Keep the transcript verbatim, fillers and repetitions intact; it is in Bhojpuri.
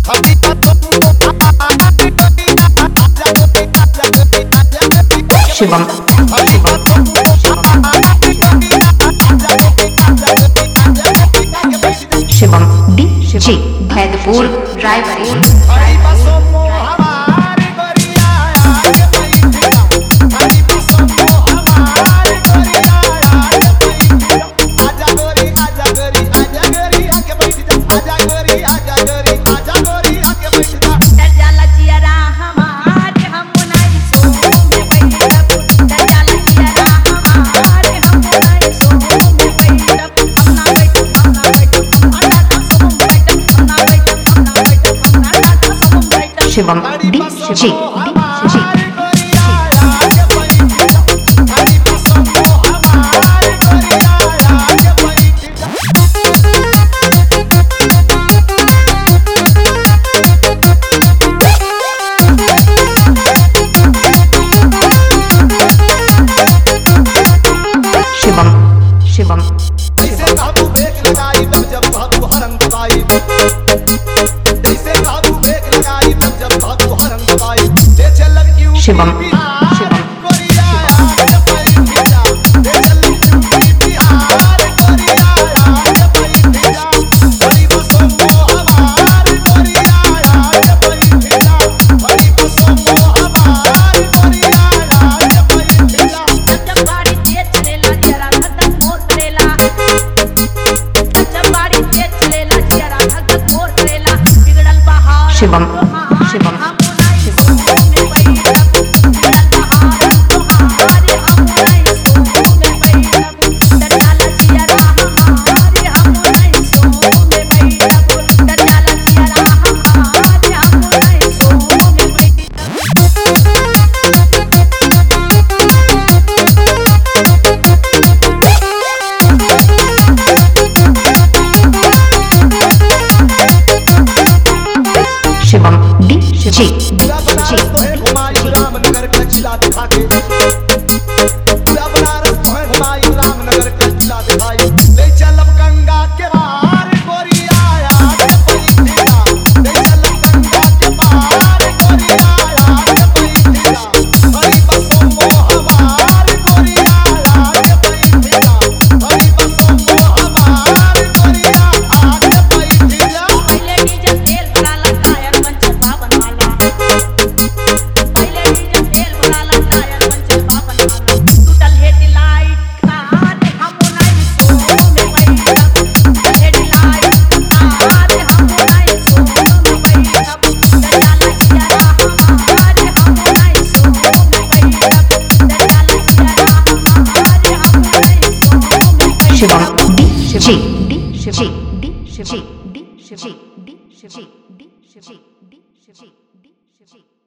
Shivam Shivam DJ Bhaidpur driver Shivam DJ DJ Shivam Shivam Shivam Shivam Shivam Shivam DJ J Ramnagar का जिला दिखा के पूरा बनारस घुमाई रामनगर का जिला दिखाई ले चलब गंगा के पार गोरिया यार पैठेला ले चलब गंगा के पार गोरिया यार पैठेला हरी बसों मो हमार गोरिया यार पैठेला हरी बसों मो हमार गोरिया यार पैठेला पहले डीजल तेल भराला टायर पंच बावन वाला पहले डीजल तेल भराला टायर पंच बावन वाला टूटल हेडलाइट कार हम नहीं सो में बैठब टूटल हेडलाइट कार हम नहीं सो में बैठब दयाला जियारा हमारे हम नहीं सो में बैठब दयाला जियारा हमारे हम नहीं सो में बैठब Shivam DJ DJ DJ DJ DJ DJ DJ D G